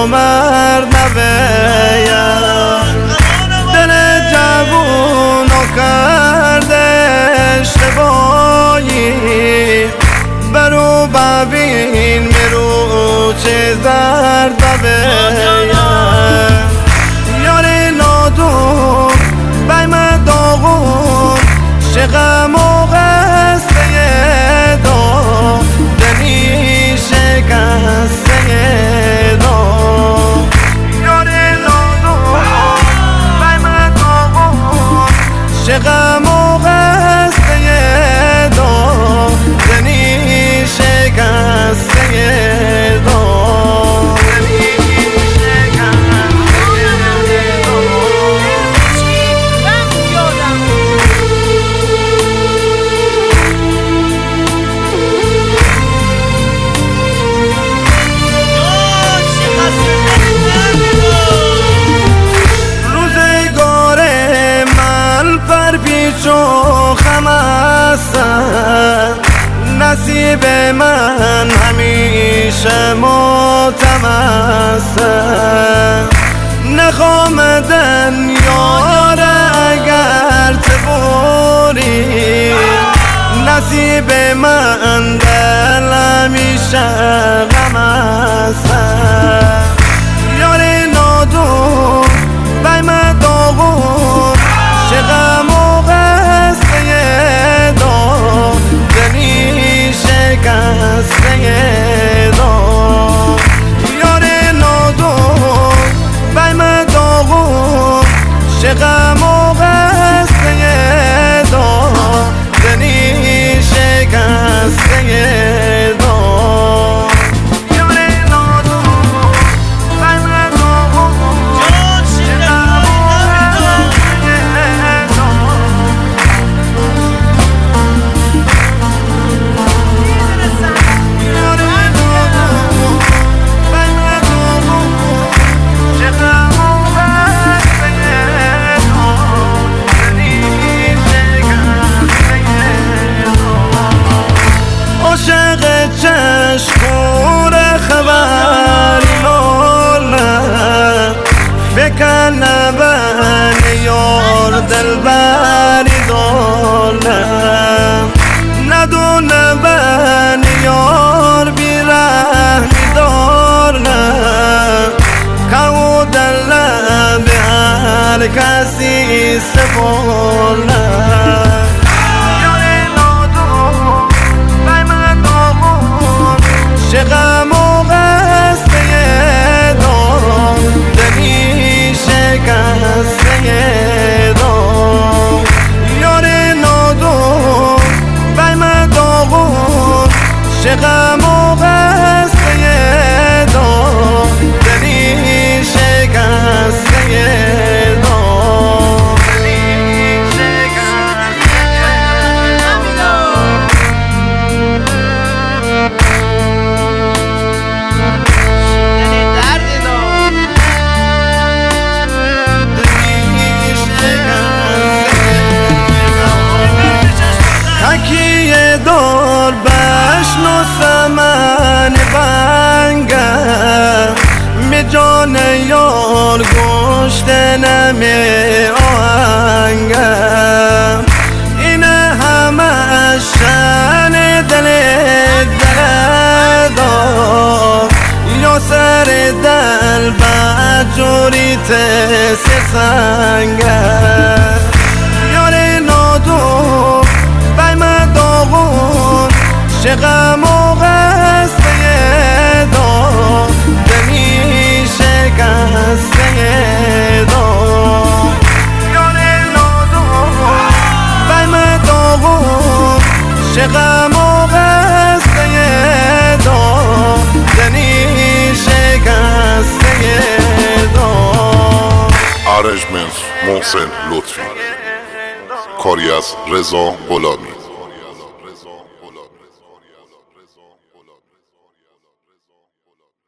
مرد نویم دل جوونو کرده اشتباهی برو ببین مرو چه زرد بویم یار نادون بیم داغون شغم و غسته دا دنی شکسته دا یار نادون بیم داغون شغم و غسته دا دنی شکسته دا نصیب من همیشه متمسک نخوامدن یار اگر تبوری نصیب من دل همیشه غم است یار نادون بیم داغون شغم و غسته دا دنی شکسته دا یار نادون بیم داغون شغم و غسته دا دنی شکسته دا چشکور خبری نوله فکر نبن یار دل بری دوله ندونه بن یار بیرحمی دارله که دل به هر کسی سپرله شغم و غسته دا دنی شکسته دا یار نادون بیم داغون شغم و غسته دا دنی شکسته دا دار بشنو سمن بنگه می جان یار گوشت نمی آهنگه اینه همه شن دل دار یا سر دل بجوریت سنگه یار نادون بیم داغون شغم و غسته دا دنی شکسته دا یار نادون بیم داغون شغم و غسته دا دنی شکسته دا ارنجمنت محسن لطفی کاری از رضا غلامی.